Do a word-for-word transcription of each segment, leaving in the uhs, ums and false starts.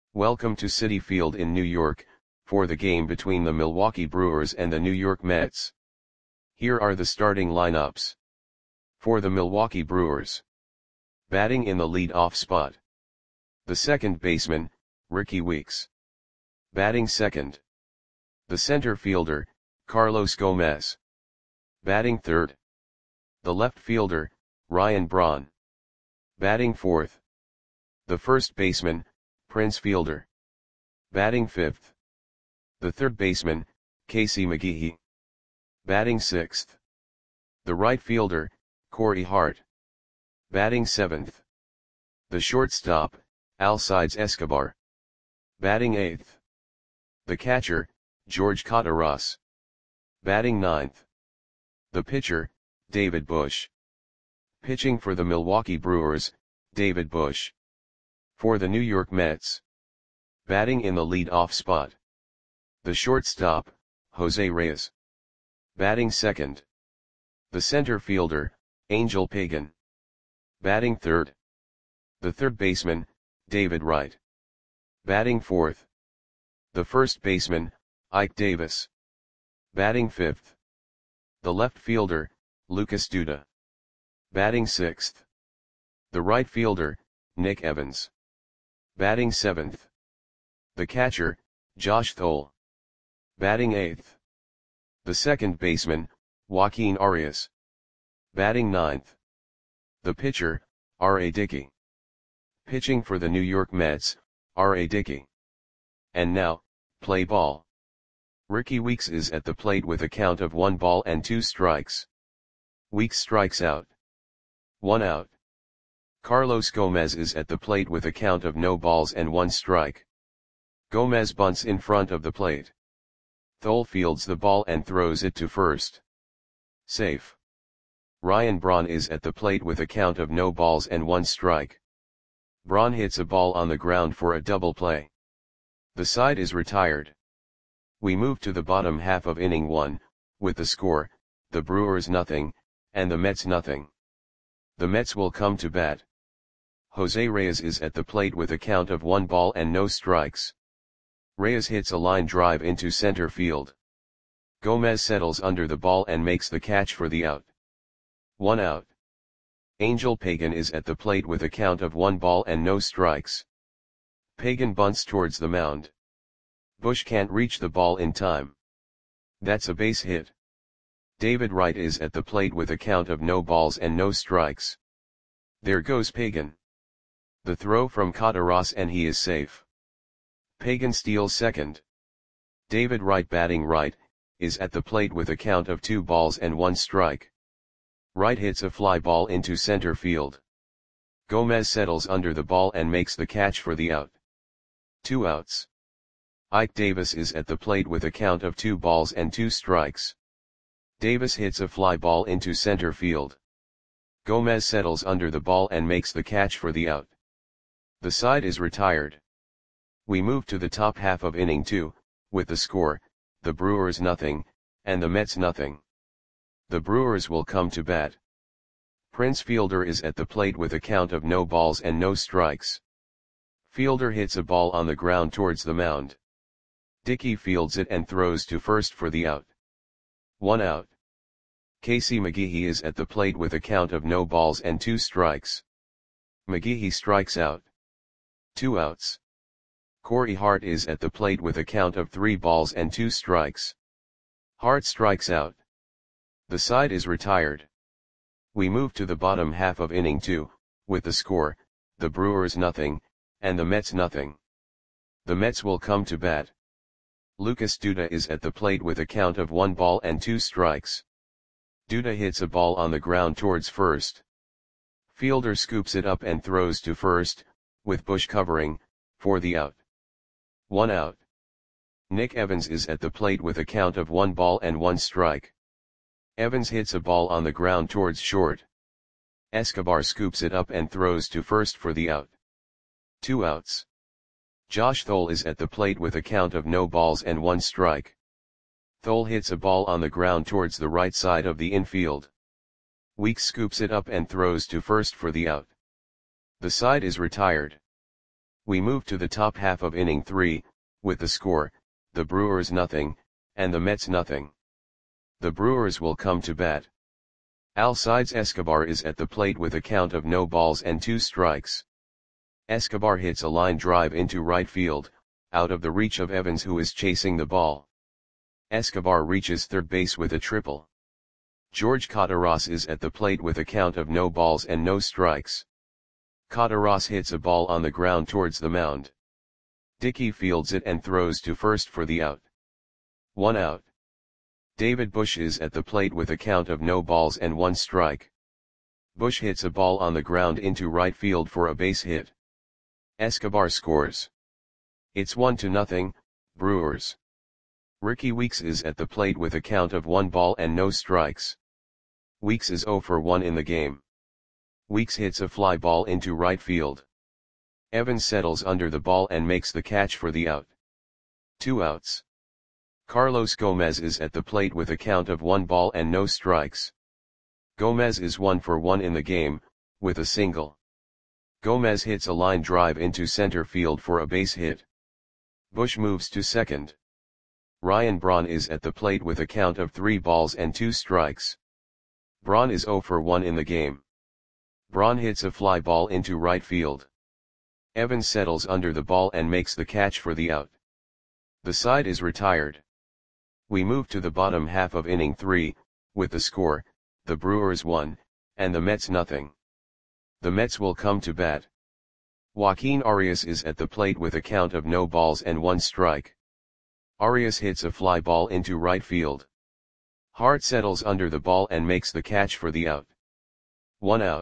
Welcome to Citi Field in New York, for the game between the Milwaukee Brewers and the New York Mets. Here are the starting lineups. For the Milwaukee Brewers. Batting in the lead-off spot. The second baseman, Rickie Weeks. Batting second. The center fielder, Carlos Gomez. Batting third. The left fielder, Ryan Braun. Batting fourth. The first baseman, Prince Fielder. Batting fifth. The third baseman, Casey McGehee. Batting sixth. The right fielder, Corey Hart. Batting seventh. The shortstop, Alcides Escobar. Batting eighth. The catcher, George Kottaras. Batting ninth. The pitcher, David Bush. Pitching for the Milwaukee Brewers, David Bush. For the New York Mets. Batting in the lead-off spot. The shortstop, Jose Reyes. Batting second. The center fielder, Angel Pagan. Batting third. The third baseman, David Wright. Batting fourth. The first baseman, Ike Davis. Batting fifth. The left fielder, Lucas Duda. Batting sixth. The right fielder, Nick Evans. Batting seventh. The catcher, Josh Thole. Batting eighth. The second baseman, Joaquin Arias. Batting ninth. The pitcher, R A Dickey. Pitching for the New York Mets, R A Dickey. And now, play ball. Rickie Weeks is at the plate with a count of one ball and two strikes. Weeks strikes out. One out. Carlos Gomez is at the plate with a count of no balls and one strike. Gomez bunts in front of the plate. Thole fields the ball and throws it to first. Safe. Ryan Braun is at the plate with a count of no balls and one strike. Braun hits a ball on the ground for a double play. The side is retired. We move to the bottom half of inning one, with the score, the Brewers nothing, and the Mets nothing. The Mets will come to bat. Jose Reyes is at the plate with a count of one ball and no strikes. Reyes hits a line drive into center field. Gomez settles under the ball and makes the catch for the out. One out. Angel Pagan is at the plate with a count of one ball and no strikes. Pagan bunts towards the mound. Bush can't reach the ball in time. That's a base hit. David Wright is at the plate with a count of no balls and no strikes. There goes Pagan. The throw from Kottaras and he is safe. Pagan steals second. David Wright batting right, is at the plate with a count of two balls and one strike. Wright hits a fly ball into center field. Gomez settles under the ball and makes the catch for the out. Two outs. Ike Davis is at the plate with a count of two balls and two strikes. Davis hits a fly ball into center field. Gomez settles under the ball and makes the catch for the out. The side is retired. We move to the top half of inning two, with the score, the Brewers nothing, and the Mets nothing. The Brewers will come to bat. Prince Fielder is at the plate with a count of no balls and no strikes. Fielder hits a ball on the ground towards the mound. Dickey fields it and throws to first for the out. One out. Casey McGehee is at the plate with a count of no balls and two strikes. McGehee strikes out. Two outs. Corey Hart is at the plate with a count of three balls and two strikes. Hart strikes out. The side is retired. We move to the bottom half of inning two, with the score, the Brewers nothing, and the Mets nothing. The Mets will come to bat. Lucas Duda is at the plate with a count of one ball and two strikes. Duda hits a ball on the ground towards first. Fielder scoops it up and throws to first, with Bush covering, for the out. One out. Nick Evans is at the plate with a count of one ball and one strike. Evans hits a ball on the ground towards short. Escobar scoops it up and throws to first for the out. Two outs. Josh Thole is at the plate with a count of no balls and one strike. Thole hits a ball on the ground towards the right side of the infield. Weeks scoops it up and throws to first for the out. The side is retired. We move to the top half of inning three, with the score, the Brewers nothing, and the Mets nothing. The Brewers will come to bat. Alcides Escobar is at the plate with a count of no balls and two strikes. Escobar hits a line drive into right field, out of the reach of Evans, who is chasing the ball. Escobar reaches third base with a triple. George Cotaras is at the plate with a count of no balls and no strikes. Cotaras hits a ball on the ground towards the mound. Dickey fields it and throws to first for the out. One out. David Bush is at the plate with a count of no balls and one strike. Bush hits a ball on the ground into right field for a base hit. Escobar scores. It's one to nothing, Brewers. Ricky Weeks is at the plate with a count of one ball and no strikes. Weeks is oh for one in the game. Weeks hits a fly ball into right field. Evans settles under the ball and makes the catch for the out. Two outs. Carlos Gomez is at the plate with a count of one ball and no strikes. Gomez is one for one in the game, with a single. Gomez hits a line drive into center field for a base hit. Bush moves to second. Ryan Braun is at the plate with a count of three balls and two strikes. Braun is oh for one in the game. Braun hits a fly ball into right field. Evans settles under the ball and makes the catch for the out. The side is retired. We move to the bottom half of inning three, with the score, the Brewers one, and the Mets nothing. The Mets will come to bat. Joaquin Arias is at the plate with a count of no balls and one strike. Arias hits a fly ball into right field. Hart settles under the ball and makes the catch for the out. One out.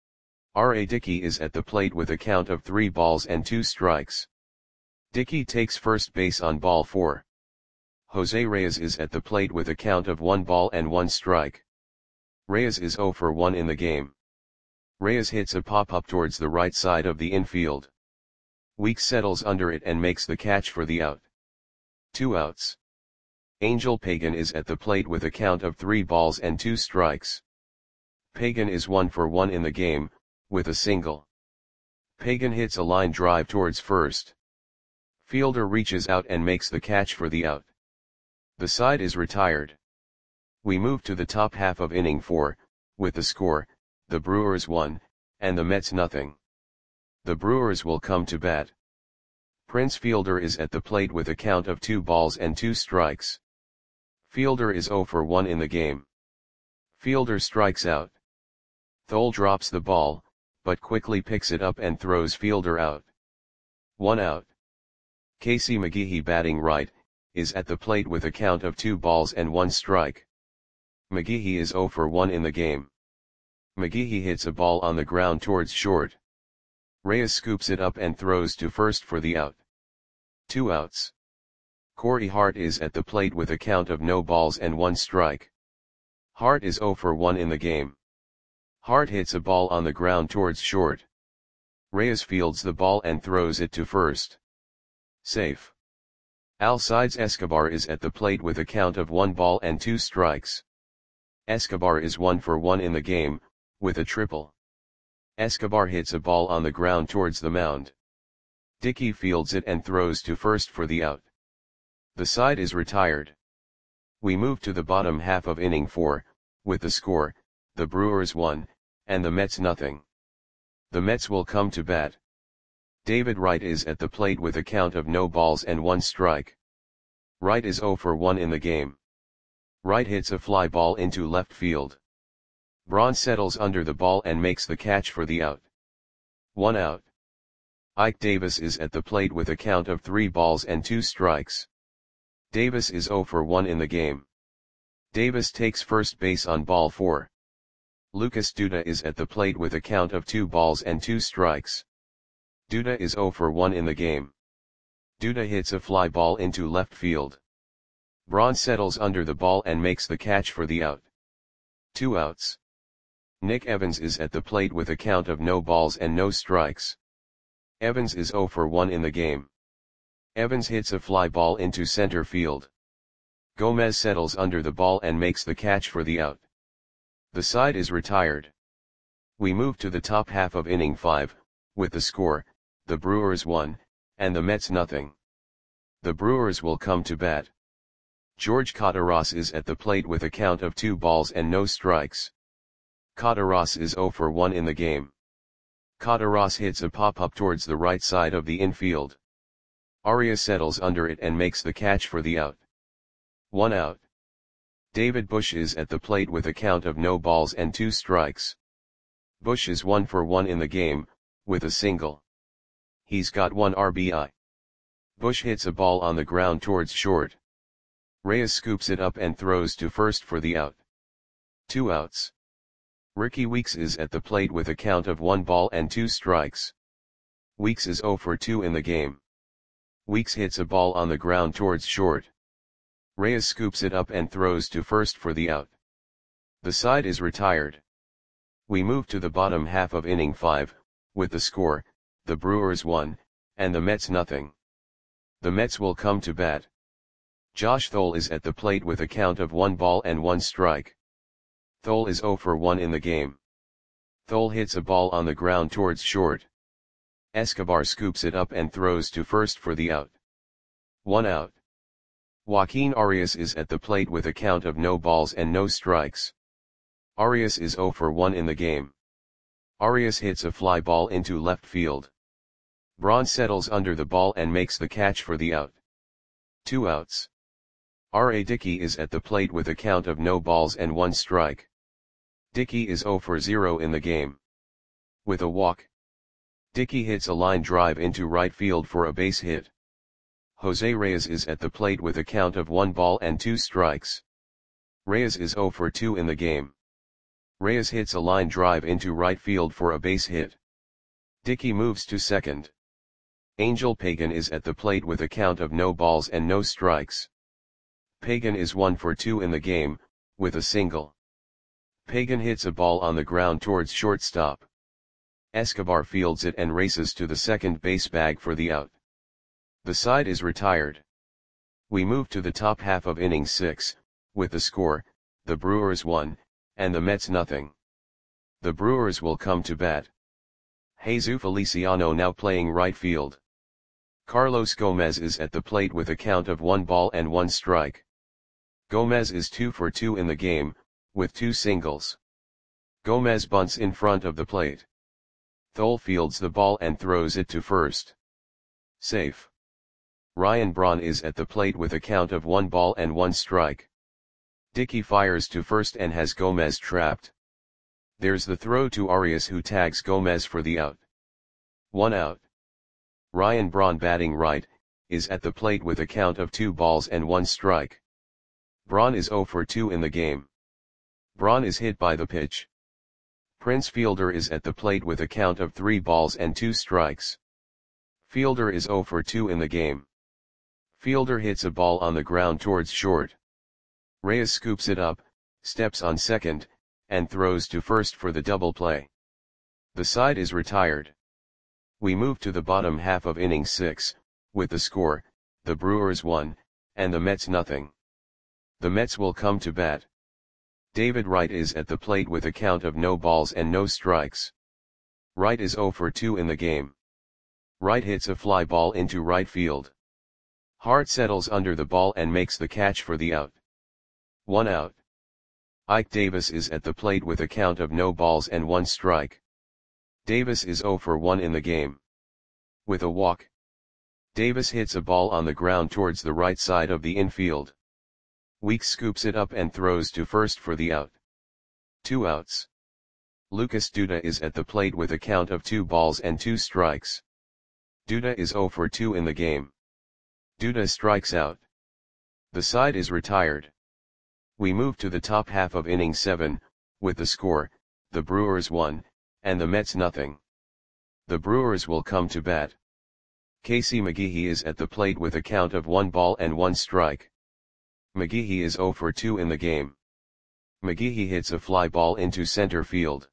R A Dickey is at the plate with a count of three balls and two strikes. Dickey takes first base on ball four. Jose Reyes is at the plate with a count of one ball and one strike. Reyes is oh for one in the game. Reyes hits a pop-up towards the right side of the infield. Weeks settles under it and makes the catch for the out. Two outs. Angel Pagan is at the plate with a count of three balls and two strikes. Pagan is one for one in the game, with a single. Pagan hits a line drive towards first. Fielder reaches out and makes the catch for the out. The side is retired. We move to the top half of inning four, with the score, the Brewers one, and the Mets nothing. The Brewers will come to bat. Prince Fielder is at the plate with a count of two balls and two strikes. Fielder is oh for one in the game. Fielder strikes out. Thole drops the ball, but quickly picks it up and throws Fielder out. One out. Casey McGehee, batting right, is at the plate with a count of two balls and one strike. McGehee is oh for one in the game. McGehee hits a ball on the ground towards short. Reyes scoops it up and throws to first for the out. Two outs. Corey Hart is at the plate with a count of no balls and one strike. Hart is oh for one in the game. Hart hits a ball on the ground towards short. Reyes fields the ball and throws it to first. Safe. Alcides Escobar is at the plate with a count of one ball and two strikes. Escobar is one for one in the game, with a triple. Escobar hits a ball on the ground towards the mound. Dickey fields it and throws to first for the out. The side is retired. We move to the bottom half of inning four, with the score, the Brewers one, and the Mets nothing. The Mets will come to bat. David Wright is at the plate with a count of no balls and one strike. Wright is oh for one in the game. Wright hits a fly ball into left field. Braun settles under the ball and makes the catch for the out. One out. Ike Davis is at the plate with a count of three balls and two strikes. Davis is oh for one in the game. Davis takes first base on ball four. Lucas Duda is at the plate with a count of two balls and two strikes. Duda is oh for one in the game. Duda hits a fly ball into left field. Braun settles under the ball and makes the catch for the out. Two outs. Nick Evans is at the plate with a count of no balls and no strikes. Evans is oh for one in the game. Evans hits a fly ball into center field. Gomez settles under the ball and makes the catch for the out. The side is retired. We move to the top half of inning five, with the score, the Brewers one, and the Mets nothing. The Brewers will come to bat. George Kottaras is at the plate with a count of two balls and no strikes. Kottaras is oh for one in the game. Kottaras hits a pop-up towards the right side of the infield. Arias settles under it and makes the catch for the out. One out. David Bush is at the plate with a count of no balls and two strikes. Bush is one for one in the game, with a single. He's got one R B I. Bush hits a ball on the ground towards short. Reyes scoops it up and throws to first for the out. Two outs. Ricky Weeks is at the plate with a count of one ball and two strikes. Weeks is oh for two in the game. Weeks hits a ball on the ground towards short. Reyes scoops it up and throws to first for the out. The side is retired. We move to the bottom half of inning five, with the score, the Brewers one, and the Mets nothing. The Mets will come to bat. Josh Thole is at the plate with a count of one ball and one strike. Thole is oh for one in the game. Thole hits a ball on the ground towards short. Escobar scoops it up and throws to first for the out. One out. Joaquin Arias is at the plate with a count of no balls and no strikes. Arias is oh for one in the game. Arias hits a fly ball into left field. Braun settles under the ball and makes the catch for the out. Two outs. R A Dickey is at the plate with a count of no balls and one strike. Dickey is oh for zero in the game. With a walk. Dickey hits a line drive into right field for a base hit. Jose Reyes is at the plate with a count of one ball and two strikes. Reyes is oh for two in the game. Reyes hits a line drive into right field for a base hit. Dickey moves to second. Angel Pagan is at the plate with a count of no balls and no strikes. Pagan is one for two in the game, with a single. Pagan hits a ball on the ground towards shortstop. Escobar fields it and races to the second base bag for the out. The side is retired. We move to the top half of inning six, with the score, the Brewers one, and the Mets nothing. The Brewers will come to bat. Jesus Feliciano now playing right field. Carlos Gomez is at the plate with a count of one ball and one strike. Gomez is two for two in the game, with two singles. Gomez bunts in front of the plate. Thole fields the ball and throws it to first. Safe. Ryan Braun is at the plate with a count of one ball and one strike. Dickey fires to first and has Gomez trapped. There's the throw to Arias, who tags Gomez for the out. One out. Ryan Braun, batting right, is at the plate with a count of two balls and one strike. Braun is oh for two in the game. Braun is hit by the pitch. Prince Fielder is at the plate with a count of three balls and two strikes. Fielder is oh for two in the game. Fielder hits a ball on the ground towards short. Reyes scoops it up, steps on second, and throws to first for the double play. The side is retired. We move to the bottom half of inning six, with the score, the Brewers one, and the Mets nothing. The Mets will come to bat. David Wright is at the plate with a count of no balls and no strikes. Wright is oh for two in the game. Wright hits a fly ball into right field. Hart settles under the ball and makes the catch for the out. One out. Ike Davis is at the plate with a count of no balls and one strike. Davis is oh for one in the game. With a walk. Davis hits a ball on the ground towards the right side of the infield. Weeks scoops it up and throws to first for the out. Two outs. Lucas Duda is at the plate with a count of two balls and two strikes. Duda is oh for two in the game. Duda strikes out. The side is retired. We move to the top half of inning seven, with the score, the Brewers one, and the Mets nothing. The Brewers will come to bat. Casey McGehee is at the plate with a count of one ball and one strike. McGehee is oh for two in the game. McGehee hits a fly ball into center field.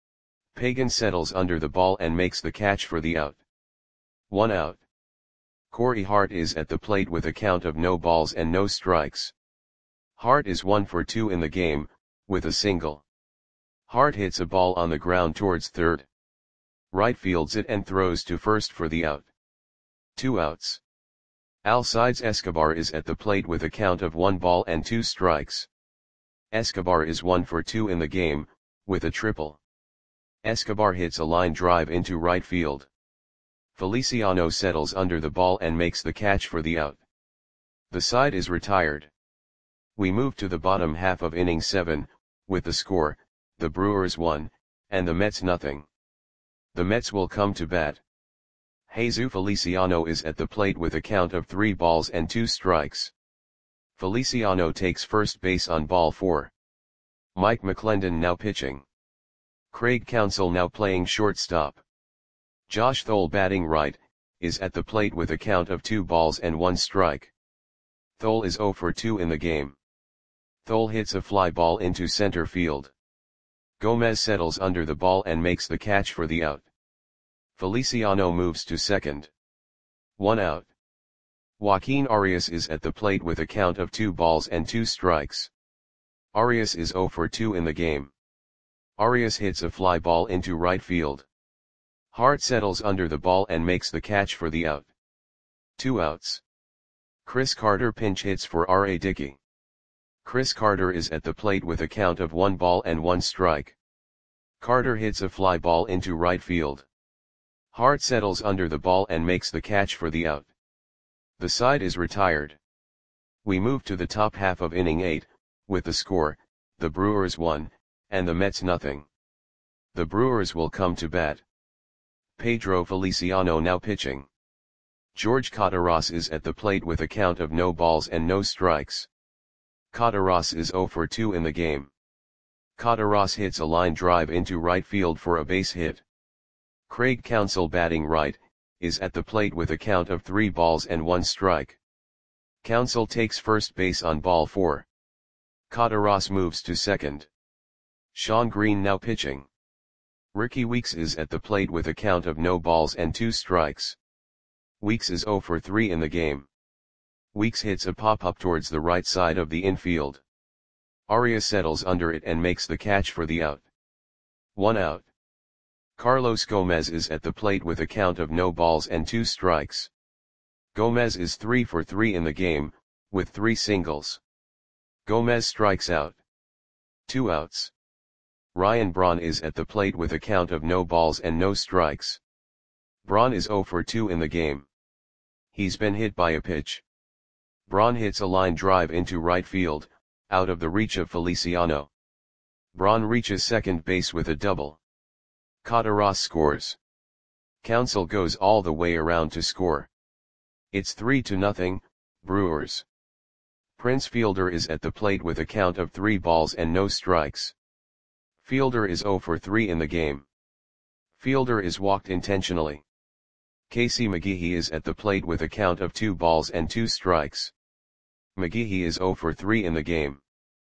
Pagan settles under the ball and makes the catch for the out. One out. Corey Hart is at the plate with a count of no balls and no strikes. Hart is one for two in the game, with a single. Hart hits a ball on the ground towards third. Right fields it and throws to first for the out. Two outs. Alcides Escobar is at the plate with a count of one ball and two strikes. Escobar is one for two in the game, with a triple. Escobar hits a line drive into right field. Feliciano settles under the ball and makes the catch for the out. The side is retired. We move to the bottom half of inning seven, with the score, the Brewers one, and the Mets nothing. The Mets will come to bat. Jesus Feliciano is at the plate with a count of three balls and two strikes. Feliciano takes first base on ball four. Mike McClendon now pitching. Craig Counsell now playing shortstop. Josh Thole batting right, is at the plate with a count of two balls and one strike. Thole is zero for two in the game. Thole hits a fly ball into center field. Gomez settles under the ball and makes the catch for the out. Feliciano moves to second. One out. Joaquin Arias is at the plate with a count of two balls and two strikes. Arias is zero for two in the game. Arias hits a fly ball into right field. Hart settles under the ball and makes the catch for the out. Two outs. Chris Carter pinch hits for R A Dickey. Chris Carter is at the plate with a count of one ball and one strike. Carter hits a fly ball into right field. Hart settles under the ball and makes the catch for the out. The side is retired. We move to the top half of inning eight, with the score, the Brewers one, and the Mets nothing. The Brewers will come to bat. Pedro Feliciano now pitching. George Cataras is at the plate with a count of no balls and no strikes. Cataras is zero for two in the game. Cataras hits a line drive into right field for a base hit. Craig Counsell batting right, is at the plate with a count of three balls and one strike. Counsell takes first base on ball four. Cataras moves to second. Sean Green now pitching. Ricky Weeks is at the plate with a count of no balls and two strikes. Weeks is zero for three in the game. Weeks hits a pop-up towards the right side of the infield. Arias settles under it and makes the catch for the out. One out. Carlos Gomez is at the plate with a count of no balls and two strikes. Gomez is three for three in the game, with three singles. Gomez strikes out. Two outs. Ryan Braun is at the plate with a count of no balls and no strikes. Braun is zero for two in the game. He's been hit by a pitch. Braun hits a line drive into right field, out of the reach of Feliciano. Braun reaches second base with a double. Cataras scores. Counsell goes all the way around to score. It's three to nothing, Brewers. Prince Fielder is at the plate with a count of three balls and no strikes. Fielder is zero for three in the game. Fielder is walked intentionally. Casey McGehee is at the plate with a count of two balls and two strikes. McGehee is zero for three in the game.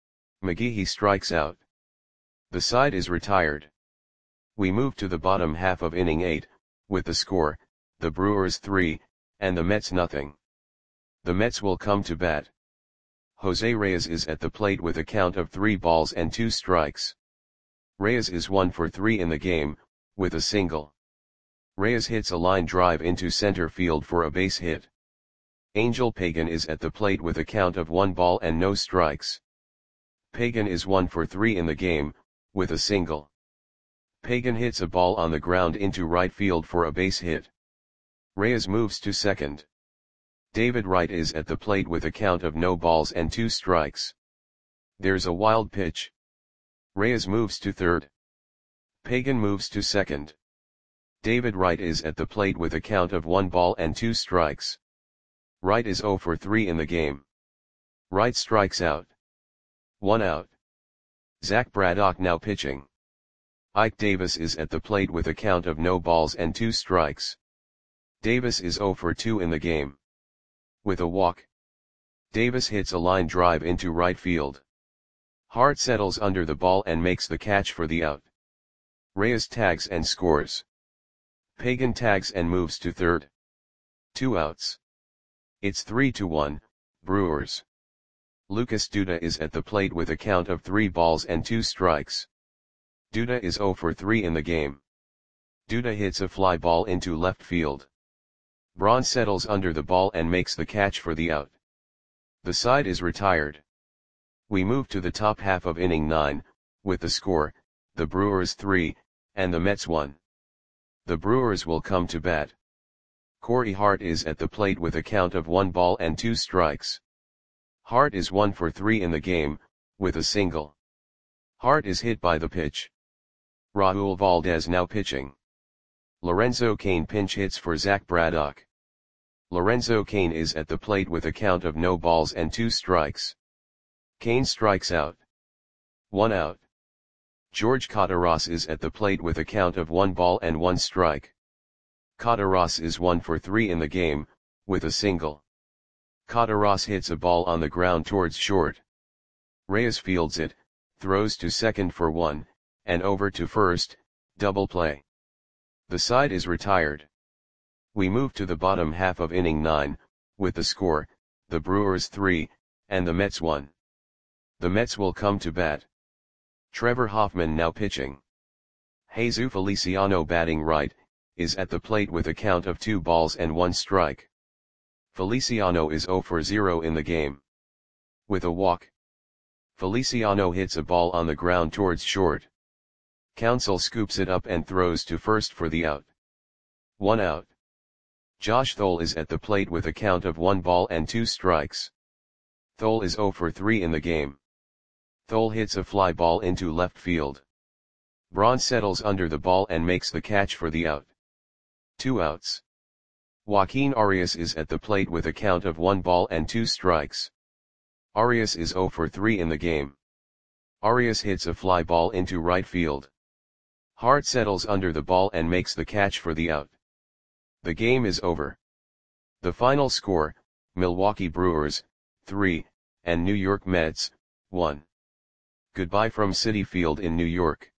McGehee strikes out. The side is retired. We move to the bottom half of inning eight, with the score, the Brewers three, and the Mets nothing. The Mets will come to bat. Jose Reyes is at the plate with a count of three balls and two strikes. Reyes is one for three in the game, with a single. Reyes hits a line drive into center field for a base hit. Angel Pagan is at the plate with a count of one ball and no strikes. Pagan is one for three in the game, with a single. Pagan hits a ball on the ground into right field for a base hit. Reyes moves to second. David Wright is at the plate with a count of no balls and two strikes. There's a wild pitch. Reyes moves to third. Pagan moves to second. David Wright is at the plate with a count of one ball and two strikes. Wright is zero for three in the game. Wright strikes out. One out. Zach Braddock now pitching. Ike Davis is at the plate with a count of no balls and two strikes. Davis is zero for two in the game. With a walk. Davis hits a line drive into right field. Hart settles under the ball and makes the catch for the out. Reyes tags and scores. Pagan tags and moves to third. Two outs. It's three to one, Brewers. Lucas Duda is at the plate with a count of three balls and two strikes. Duda is zero for three in the game. Duda hits a fly ball into left field. Braun settles under the ball and makes the catch for the out. The side is retired. We move to the top half of inning nine, with the score, the Brewers three, and the Mets one. The Brewers will come to bat. Corey Hart is at the plate with a count of one ball and two strikes. Hart is one for three in the game, with a single. Hart is hit by the pitch. Raul Valdez now pitching. Lorenzo Cain pinch hits for Zach Braddock. Lorenzo Cain is at the plate with a count of no balls and two strikes. Cain strikes out. One out. George Cotaras is at the plate with a count of one ball and one strike. Cotaras is one for three in the game, with a single. Cotaras hits a ball on the ground towards short. Reyes fields it, throws to second for one, and over to first, double play. The side is retired. We move to the bottom half of inning nine, with the score, the Brewers three, and the Mets one. The Mets will come to bat. Trevor Hoffman now pitching. Jesus Feliciano batting right, is at the plate with a count of two balls and one strike. Feliciano is zero for zero in the game. With a walk. Feliciano hits a ball on the ground towards short. Counsell scoops it up and throws to first for the out. One out. Josh Thole is at the plate with a count of one ball and two strikes. Thole is zero for three in the game. Thole hits a fly ball into left field. Braun settles under the ball and makes the catch for the out. Two outs. Joaquin Arias is at the plate with a count of one ball and two strikes. Arias is zero for three in the game. Arias hits a fly ball into right field. Hart settles under the ball and makes the catch for the out. The game is over. The final score, Milwaukee Brewers, three, and New York Mets, one. Goodbye from Citi Field in New York.